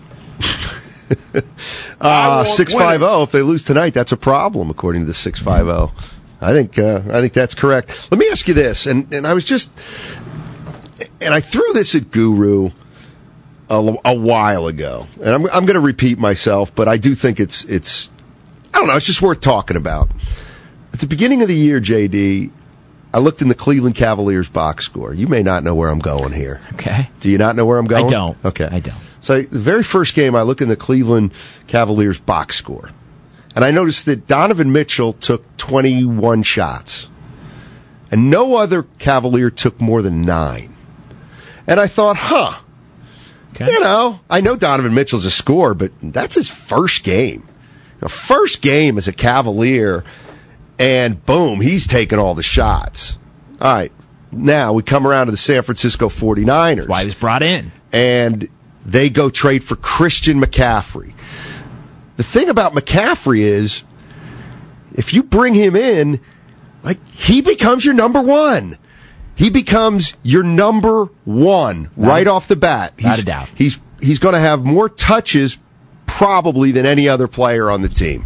uh, six five zero. If they lose tonight, that's a problem, according to the six five zero. I think. Uh, I think that's correct. Let me ask you this, and and I was just, and I threw this at Guru a, a while ago, and I'm I'm going to repeat myself, but I do think it's it's. I don't know. It's just worth talking about. At the beginning of the year, J D, I looked in the Cleveland Cavaliers box score. You may not know where I'm going here. Okay. Do you not know where I'm going? I don't. Okay. I don't. So the very first game, I look in the Cleveland Cavaliers box score, and I noticed that Donovan Mitchell took twenty-one shots, and no other Cavalier took more than nine. And I thought, huh, okay. You know, I know Donovan Mitchell's a scorer, but that's his first game. The first game as a Cavalier, and boom, he's taking all the shots. All right, now we come around to the San Francisco forty-niners. That's why he was brought in. And they go trade for Christian McCaffrey. The thing about McCaffrey is, if you bring him in, like, he becomes your number one. He becomes your number one Not right a, off the bat. Not He's, a doubt. He's he's going to have more touches probably than any other player on the team.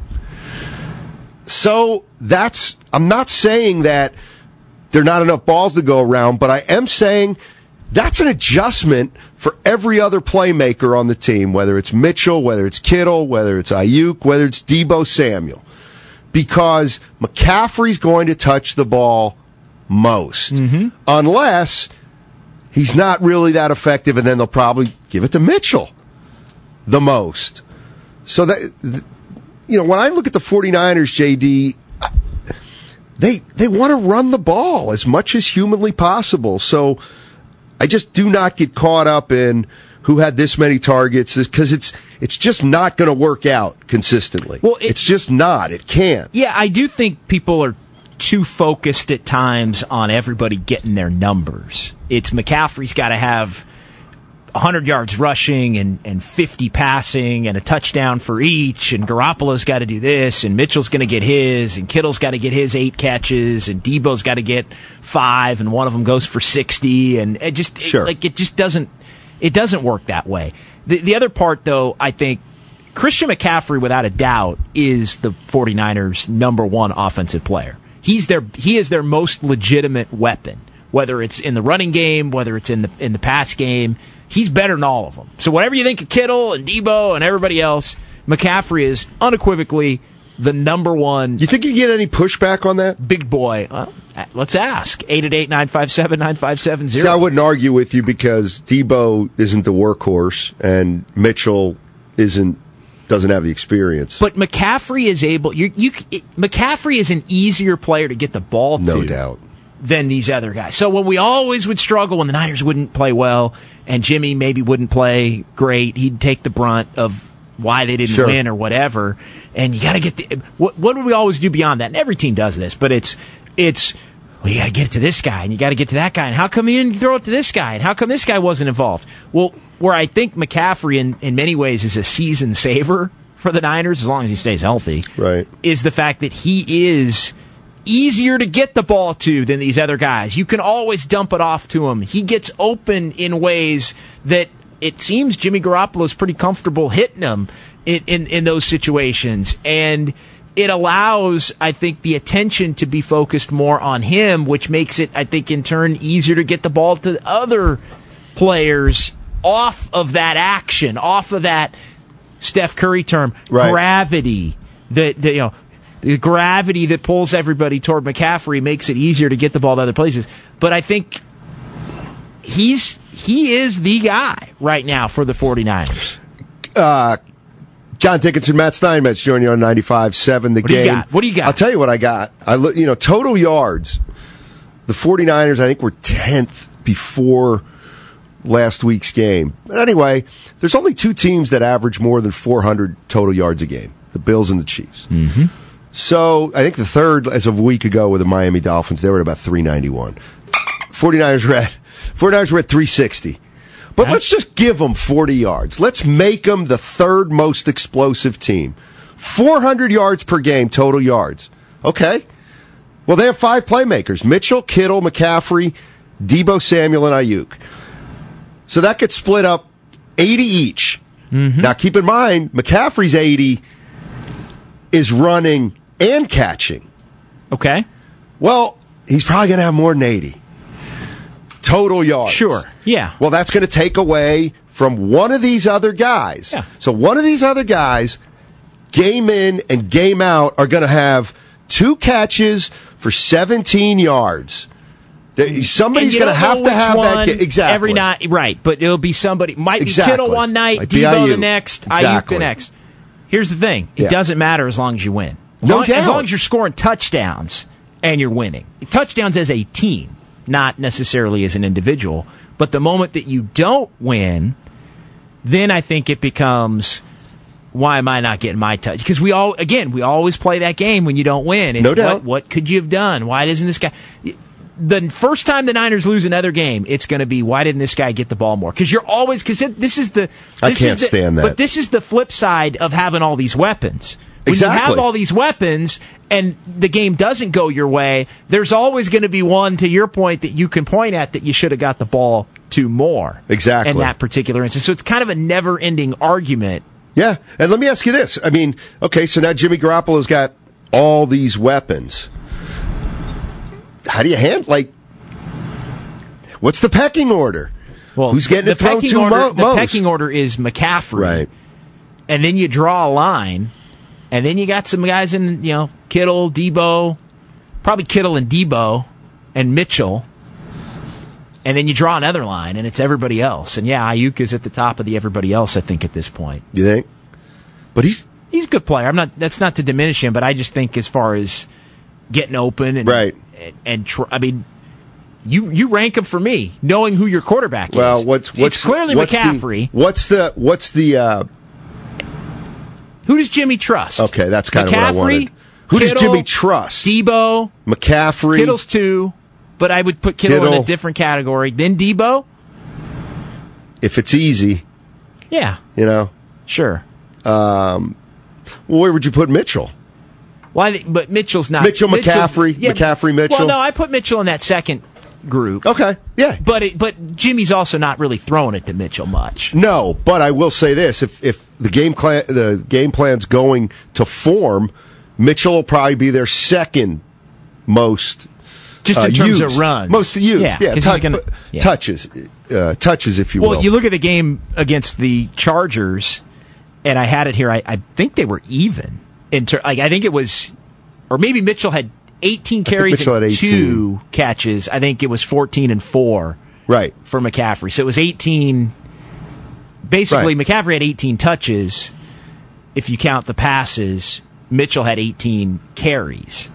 So that's, I'm not saying that there are not enough balls to go around, but I am saying that's an adjustment for every other playmaker on the team, whether it's Mitchell, whether it's Kittle, whether it's Ayuk, whether it's Deebo Samuel, because McCaffrey's going to touch the ball most, mm-hmm. unless he's not really that effective, and then they'll probably give it to Mitchell the most. So that, you know, when I look at the forty-niners, J D, they they want to run the ball as much as humanly possible. So I just do not get caught up in who had this many targets, because it's it's just not going to work out consistently. Well, it, it's just not. It can't. Yeah, I do think people are too focused at times on everybody getting their numbers. It's McCaffrey's got to have one hundred yards rushing and, and fifty passing and a touchdown for each, and Garoppolo's got to do this, and Mitchell's going to get his, and Kittle's got to get his eight catches, and Debo's got to get five, and one of them goes for sixty, and it just sure. it, like it just doesn't it doesn't work that way. The the other part, though, I think Christian McCaffrey, without a doubt, is the 49ers' number one offensive player. He's their he is their most legitimate weapon. Whether it's in the running game, whether it's in the in the pass game, he's better than all of them. So whatever you think of Kittle and Debo and everybody else, McCaffrey is unequivocally the number one. You think you get any pushback on that? Big boy. Well, let's ask. eight eight eight, nine five seven, nine five seven zero. See, I wouldn't argue with you because Debo isn't the workhorse and Mitchell isn't doesn't have the experience. But McCaffrey is able. You, you, McCaffrey is an easier player to get the ball to. No doubt. Than these other guys. So when we always would struggle when the Niners wouldn't play well and Jimmy maybe wouldn't play great, he'd take the brunt of why they didn't sure. win or whatever. And you got to get the, what, what do we always do beyond that? And every team does this, but it's, it's, well, you got to get it to this guy and you got to get to that guy. And how come you didn't throw it to this guy? And how come this guy wasn't involved? Well, where I think McCaffrey in, in many ways is a season saver for the Niners, as long as he stays healthy, right, is the fact that he is easier to get the ball to than these other guys. You can always dump it off to him. He gets open in ways that it seems Jimmy Garoppolo is pretty comfortable hitting him in, in, in those situations. And it allows, I think, the attention to be focused more on him, which makes it, I think, in turn, easier to get the ball to other players off of that action, off of that Steph Curry term, right. gravity, that, that you know, the gravity that pulls everybody toward McCaffrey makes it easier to get the ball to other places. But I think he's he is the guy right now for the 49ers. Uh, John Dickinson, Matt Steinmetz join you on ninety-five seven The what Game. Do you got? What do you got? I'll tell you what I got. I look, you know, total yards. The 49ers, I think, were tenth before last week's game. But anyway, there's only two teams that average more than four hundred total yards a game, the Bills and the Chiefs. Mm-hmm. So I think the third, as of a week ago, with the Miami Dolphins, they were at about three ninety-one. 49ers were at, 49ers were at three sixty. But That's... let's just give them forty yards. Let's make them the third most explosive team. four hundred yards per game, total yards. Okay. Well, they have five playmakers. Mitchell, Kittle, McCaffrey, Debo Samuel, and Ayuk. So that gets split up eighty each. Mm-hmm. Now, keep in mind, McCaffrey's eighty is running and catching. Okay. Well, he's probably going to have more than eighty total yards. Sure. Yeah. Well, that's going to take away from one of these other guys. Yeah. So one of these other guys, game in and game out, are going to have two catches for seventeen yards. Somebody's going to have to have that. Ga- exactly. Every night, right. But it'll be somebody. Might be exactly. Kittle one night, Might Debo the next, exactly. Ayuk the next. Here's the thing. It yeah. doesn't matter as long as you win. As no long, doubt. As long as you're scoring touchdowns and you're winning. Touchdowns as a team, not necessarily as an individual. But the moment that you don't win, then I think it becomes, why am I not getting my touch? Because we all, again, we always play that game when you don't win. It's no doubt. What, what could you have done? Why doesn't this guy... The first time the Niners lose another game, it's going to be, why didn't this guy get the ball more? Because you're always, because this is the, this I can't is the, stand that. But this is the flip side of having all these weapons. When exactly. you have all these weapons and the game doesn't go your way, there's always going to be one, to your point, that you can point at that you should have got the ball to more. Exactly. In that particular instance. So it's kind of a never-ending argument. Yeah. And let me ask you this. I mean, okay, so now Jimmy Garoppolo's got all these weapons. How do you handle, like, what's the pecking order? Well, who's getting the it thrown pecking to order, mo- the most? pecking order is McCaffrey, right? And then you draw a line, and then you got some guys in, you know, Kittle, Debo, probably Kittle and Debo, and Mitchell, and then you draw another line, and it's everybody else. And yeah, Ayuk is at the top of the everybody else, I think, at this point. You think? But he's he's a good player. I'm not. That's not to diminish him, but I just think as far as getting open and right. and, and tr- I mean. You you rank him for me, knowing who your quarterback is. Well, what's what's it's clearly what's McCaffrey. The, what's the what's the uh, who does Jimmy trust? Okay, that's kind McCaffrey, of what I wanted. Who Kittle, does Jimmy trust? Debo, McCaffrey. Kittle's two, but I would put Kittle, Kittle. in a different category. Then Debo. if it's easy, Yeah. you know. Sure. Um, well, where would you put Mitchell? Well, I think, but Mitchell's not Mitchell, Mitchell's- McCaffrey, McCaffrey, Mitchell? Well, no, I put Mitchell in that second group. Okay, yeah. But it, but Jimmy's also not really throwing it to Mitchell much. No, but I will say this: if if the game cla- the game plan's going to form, Mitchell will probably be their second most. Just in uh, terms used. of runs. Most used, Yeah, yeah, 'cause tou- he's gonna- but yeah. touches, uh, touches, if you Well, will. you look at the game against the Chargers, and I had it here. I, I think they were even. In ter- like I think it was, or maybe Mitchell had eighteen carries Mitchell and had eighteen. two catches. I think it was fourteen and four. Right. For McCaffrey, so it was eighteen. Basically, Right. McCaffrey had eighteen touches. If you count the passes, Mitchell had eighteen carries.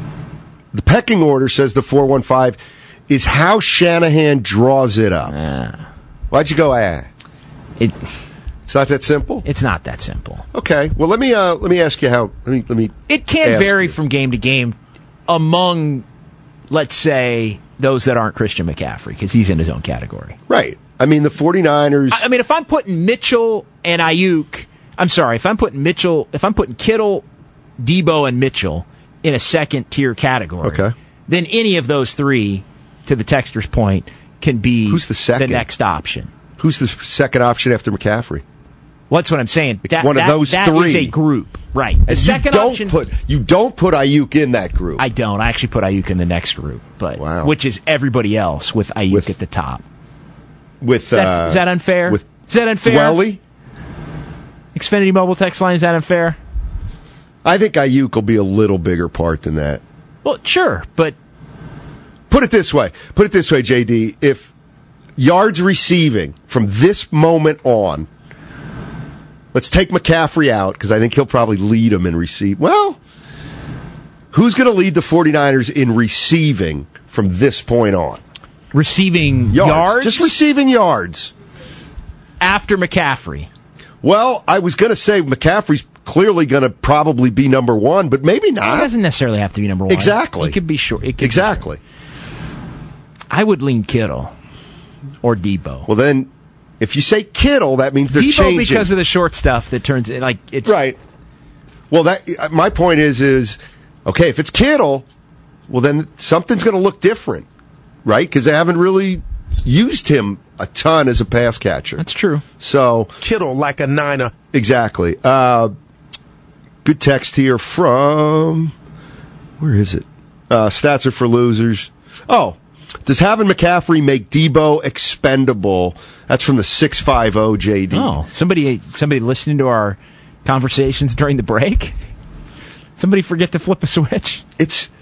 The pecking order, says the four one five, is how Shanahan draws it up. Why'd you go, ah? It, it's not that simple? It's not that simple. Okay. Well, let me uh, let me ask you how. Let me let me. It can ask vary you. from game to game among, let's say, those that aren't Christian McCaffrey, because he's in his own category. Right. I mean, the 49ers. I, I mean, if I'm putting Mitchell and Ayuk, I'm sorry, if I'm putting Mitchell, if I'm putting Kittle, Debo, and Mitchell in a second tier category, Okay. then any of those three, to the texter's point, can be Who's the second? the next option. Who's the second option after McCaffrey? Well, that's what I'm saying. That, One of that- those that three. is a group, right? The And second you don't option. put you don't put Ayuk in that group. I don't. I actually put Ayuk in the next group, but Wow. which is everybody else with Ayuk With- at the top. with Is that, uh, is that unfair? With is that unfair? Dwelly? Xfinity mobile text line, is that unfair? I think Ayuk will be a little bigger part than that. Well, sure, but Put it this way. Put it this way, J D. If yards receiving from this moment on, let's take McCaffrey out because I think he'll probably lead them in receive. Well, who's going to lead the 49ers in receiving from this point on? receiving Yards. yards, Just receiving yards. after McCaffrey. Well, I was going to say McCaffrey's clearly going to probably be number one, but maybe He not. doesn't necessarily have to be number one. Exactly. It could be short. It could Exactly. Be I would lean Kittle or Debo. Well, then, if you say Kittle, that means they're Debo changing. because of the short stuff that turns it like it's Right. Well, that my point is is okay. If it's Kittle, well then something's going to look different, right? Because they haven't really used him a ton as a pass catcher. That's true. So Kittle like a niner. Exactly. Uh, good text here from where is it? Uh, Stats are for losers. Oh, does having McCaffrey make Debo expendable? That's from the six five zero J D. Oh, somebody somebody listening to our conversations during the break? Somebody forget to flip a switch? It's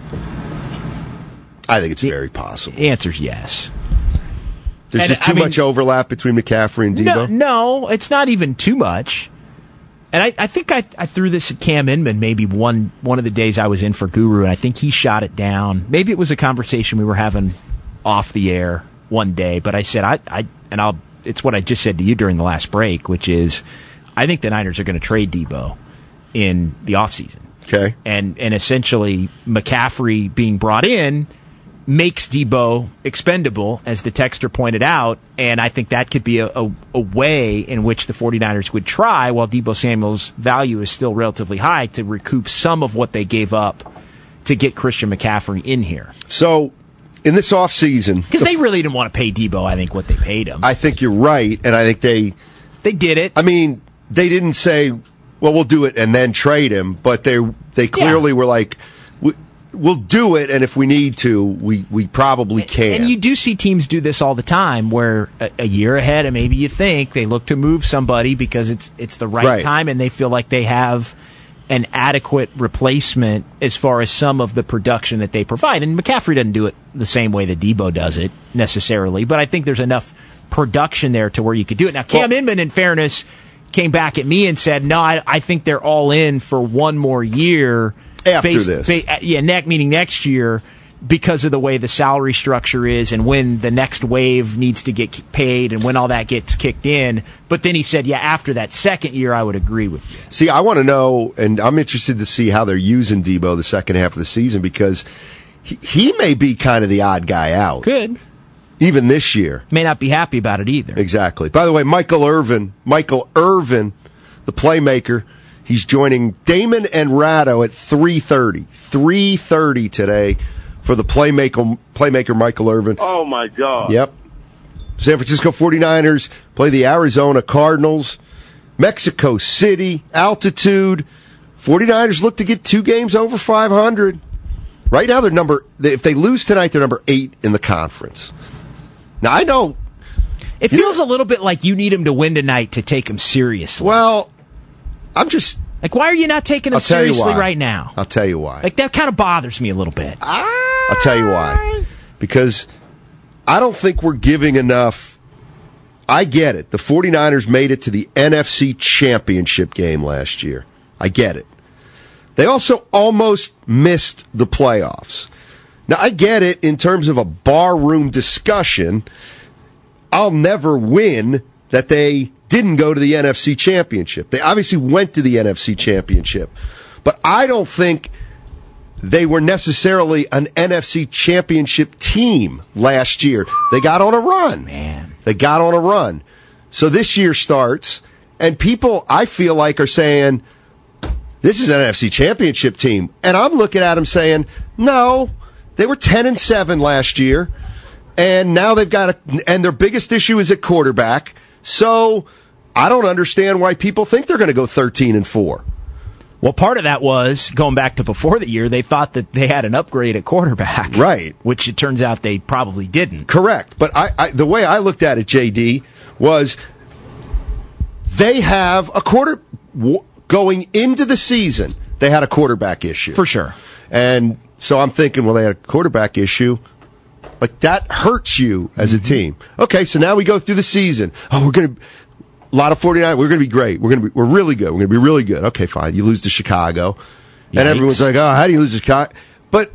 I think it's very possible. The answer's yes. There's And, just too I mean- much overlap between McCaffrey and No, Debo. no, it's not even too much. And I, I think I, I threw this at Cam Inman maybe one one of the days I was in for Guru, and I think he shot it down. Maybe it was a conversation we were having off the air one day, but I said I, I and I'll it's what I just said to you during the last break, which is I think the Niners are going to trade Debo in the offseason. Okay. And and essentially McCaffrey being brought in makes Debo expendable, as the texter pointed out, and I think that could be a, a, a way in which the 49ers would try, while Debo Samuel's value is still relatively high, to recoup some of what they gave up to get Christian McCaffrey in here. So, in this offseason... Because they really didn't want to pay Debo, I think, what they paid him. I think you're right, and I think they... They did it. I mean, they didn't say, well, we'll do it and then trade him, but they they clearly were like... We'll do it, and if we need to, we, we probably can. And you do see teams do this all the time, where a, a year ahead, and maybe you think they look to move somebody because it's it's the right, Right. time, and they feel like they have an adequate replacement as far as some of the production that they provide. And McCaffrey doesn't do it the same way that Debo does it necessarily, but I think there's enough production there to where you could do it. Now, Cam Well- Inman, in fairness, came back at me and said, "No, I, I think they're all in for one more year." After Based- this. ba- yeah, neck meaning next year, because of the way the salary structure is and when the next wave needs to get paid and when all that gets kicked in. But then he said, yeah, after that second year, I would agree with you. See, I want to know, and I'm interested to see how they're using Debo the second half of the season, because he, he may be kind of the odd guy out. Good. even this year. May not be happy about it either. Exactly. By the way, Michael Irvin, Michael Irvin, the playmaker, he's joining Damon and Ratto at three thirty. three thirty today for the playmaker, playmaker Michael Irvin. Oh, my God. Yep. San Francisco forty-niners play the Arizona Cardinals. Mexico City, altitude. forty-niners look to get two games over five hundred. Right now, they're number, if they lose tonight, they're number eight in the conference. Now, I know. It feels know, a little bit like you need them to win tonight to take them seriously. Well, I'm just. Like, why are you not taking them seriously right now? I'll tell you why. Like, that kind of bothers me a little bit. I'll tell you why. Because I don't think we're giving enough. I get it. The forty-niners made it to the N F C Championship game last year. I get it. They also almost missed the playoffs. Now, I get it in terms of a barroom discussion. I'll never win that they didn't go to the N F C Championship. They obviously went to the N F C Championship. But I don't think they were necessarily an N F C Championship team last year. They got on a run. Man. They got on a run. So this year starts, and people, I feel like, are saying, this is an N F C Championship team. And I'm looking at them saying, no, they were ten and seven last year, and now they've got a, and their biggest issue is at quarterback. So I don't understand why people think they're going to go thirteen and four. Well, part of that was, going back to before the year, they thought that they had an upgrade at quarterback. Right. Which it turns out they probably didn't. Correct. But I, I the way I looked at it, J D, was they have a quarter, going into the season, they had a quarterback issue. For sure. And so I'm thinking, well, they had a quarterback issue. Like, that hurts you as a team. Okay, so now we go through the season. Oh, we're going to, a lot of forty-nine, we're going to be great. We're going to be, we're really good. We're going to be really good. Okay, fine. You lose to Chicago. Yikes. And everyone's like, oh, how do you lose to Chicago? But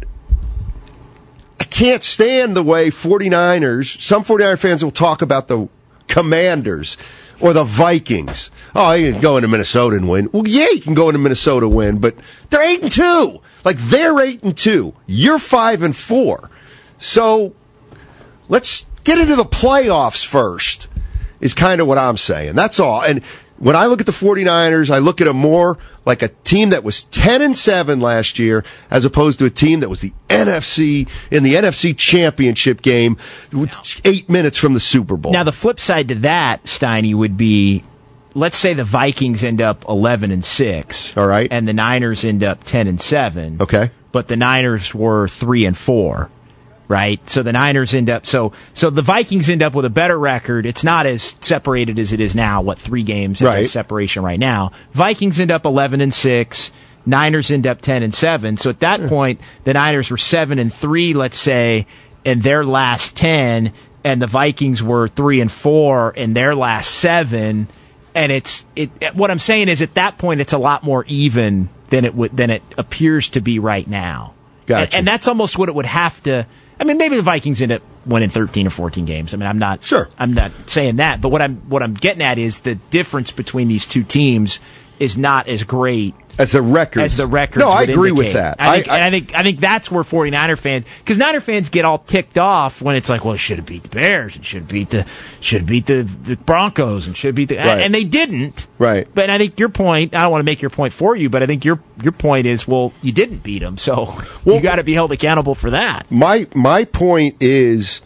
I can't stand the way forty-niners, some forty-niner fans will talk about the Commanders or the Vikings. Oh, you can go into Minnesota and win. Well, yeah, you can go into Minnesota and win, but they're eight and two. Like, they're eight and two. You're five and four. So let's get into the playoffs first, is kind of what I'm saying. That's all. And when I look at the forty-niners, I look at them more like a team that was ten and seven last year, as opposed to a team that was the N F C in the N F C Championship game, eight minutes from the Super Bowl. Now, the flip side to that, Steiny, would be, let's say the Vikings end up eleven and six. All right. And the Niners end up ten and seven. Okay. But the Niners were three and four. Right? So the Niners end up, so so the Vikings end up with a better record. It's not as separated as it is now, what, three games right. separation right now. Vikings end up eleven and six. Niners end up ten and seven. So at that yeah. point, the Niners were seven and three, let's say, in their last ten, and the Vikings were three and four in their last seven. And it's it. What I'm saying is, at that point, it's a lot more even than it would than it appears to be right now. Gotcha. And, and that's almost what it would have to. I mean, maybe the Vikings end up winning thirteen or fourteen games. I mean, I'm not sure. I'm not saying that, but what I'm what I'm getting at is the difference between these two teams is not as great as the records. As the records. No, I would agree indicate. with that. I think, I, I, and I think I think that's where forty-niner fans, because Niner fans get all ticked off when it's like, well, it should have beat the Bears and should have beat the should have beat the, the Broncos and should have beat the right. and they didn't. Right. But I think your point. I don't want to make your point for you, but I think your your point is, well, you didn't beat them, so well, you got to be held accountable for that. My my point is,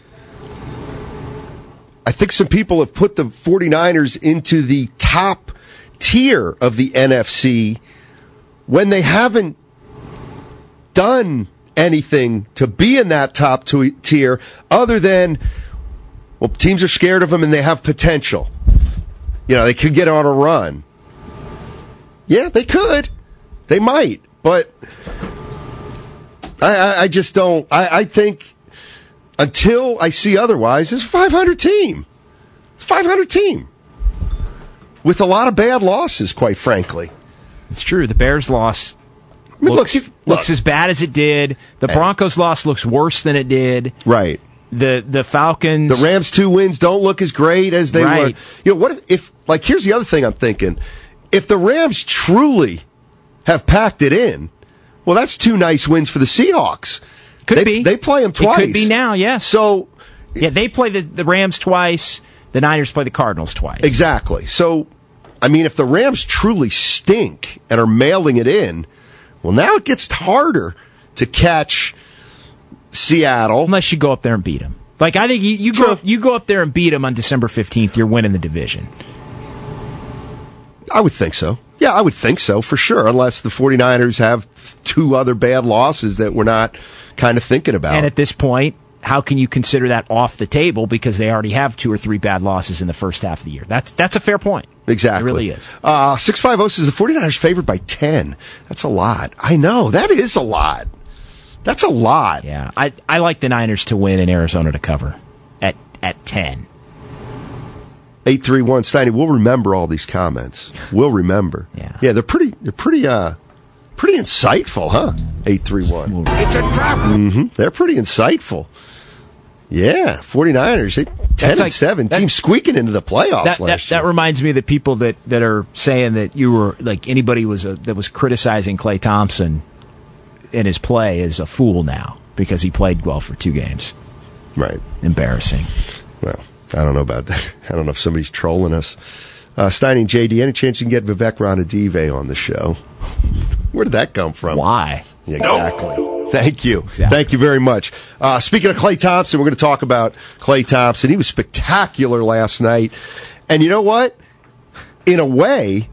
I think some people have put the forty-niners into the top tier of the N F C when they haven't done anything to be in that top two tier other than, well, teams are scared of them and they have potential. You know, they could get on a run. Yeah, they could. They might. But I, I, I just don't. I, I think until I see otherwise, it's a five hundred team. It's a five hundred team. With a lot of bad losses, quite frankly. It's true. The Bears loss I mean, looks, look, you, looks look. as bad as it did. The Broncos loss looks worse than it did. Right. The the Falcons. The Rams' two wins don't look as great as they right. were. You know, what if, if, like, here's the other thing I'm thinking. If the Rams truly have packed it in, well, that's two nice wins for the Seahawks. Could they, be. They play them twice. It could be now, yes. So Yeah, they play the, the Rams twice. The Niners play the Cardinals twice. Exactly. So, I mean, if the Rams truly stink and are mailing it in, well, now it gets harder to catch Seattle. Unless you go up there and beat them. Like, I think you, you, go, up, you go up there and beat them on December fifteenth, you're winning the division. I would think so. Yeah, I would think so, for sure, unless the 49ers have two other bad losses that we're not kind of thinking about. And at this point, how can you consider that off the table because they already have two or three bad losses in the first half of the year? That's that's a fair point. Exactly. It really is. Uh, six five zero says the 49ers favored by ten. That's a lot. I know. That is a lot. That's a lot. Yeah. I, I like the Niners to win and Arizona to cover at, at ten. eight three one Steiny, we'll remember all these comments. We'll remember. Yeah. Yeah, they're pretty, they're pretty, uh, pretty insightful, huh? eight three one It's a trap. Mm-hmm. They're pretty insightful. Yeah, 49ers, they, ten and like, seven, that, team squeaking into the playoffs that, last that, year. That reminds me of the people that, that are saying that you were, like, anybody was a, that was criticizing Klay Thompson in his play is a fool now because he played well for two games. Right. Embarrassing. Well, I don't know about that. I don't know if somebody's trolling us. Uh, Steiny and J D, any chance you can get Vivek Ranadive on the show? Where did that come from? Why? Yeah, exactly. No. Thank you. Exactly. Thank you very much. Uh, speaking of Klay Thompson, we're going to talk about Klay Thompson. He was spectacular last night. And you know what? In a way,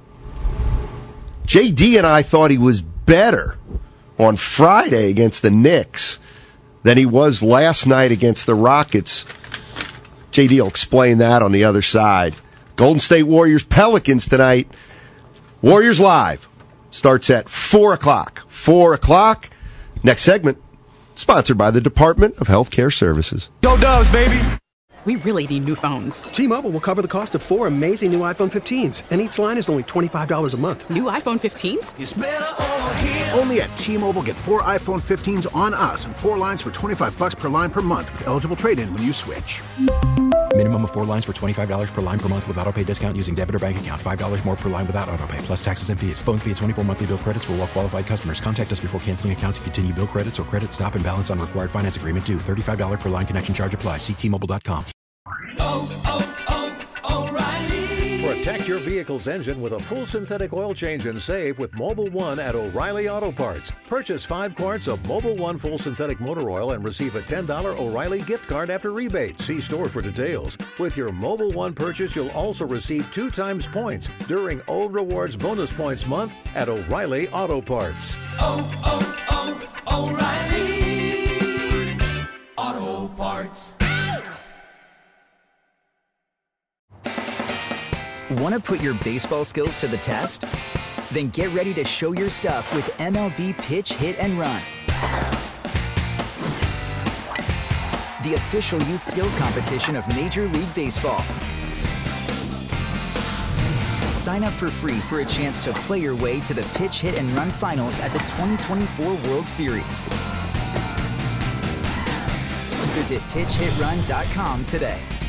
J D and I thought he was better on Friday against the Knicks than he was last night against the Rockets. J D will explain that on the other side. Golden State Warriors, Pelicans tonight. Warriors Live starts at four o'clock. four o'clock. Next segment, sponsored by the Department of Healthcare Services. Go Dubs, baby! We really need new phones. T-Mobile will cover the cost of four amazing new iPhone fifteens, and each line is only twenty-five dollars a month. New iPhone fifteens? It's better over here. Only at T-Mobile, get four iPhone fifteens on us and four lines for twenty-five bucks per line per month with eligible trade-in when you switch. Minimum of four lines for twenty-five dollars per line per month with autopay discount using debit or bank account. five dollars more per line without autopay, plus taxes and fees. Phone fee at twenty-four monthly bill credits for well-qualified customers. Contact us before canceling account to continue bill credits or credit stop and balance on required finance agreement due. thirty-five dollars per line connection charge applies. See T Mobile dot com. Protect your vehicle's engine with a full synthetic oil change and save with Mobil one at O'Reilly Auto Parts. Purchase five quarts of Mobil one full synthetic motor oil and receive a ten dollars O'Reilly gift card after rebate. See store for details. With your Mobil one purchase, you'll also receive two times points during O Rewards Bonus Points Month at O'Reilly Auto Parts. Oh, oh, oh, O'Reilly Auto Parts. Want to put your baseball skills to the test? Then get ready to show your stuff with M L B Pitch, Hit, and Run. The official youth skills competition of Major League Baseball. Sign up for free for a chance to play your way to the Pitch, Hit, and Run finals at the twenty twenty-four World Series. Visit pitch hit run dot com today.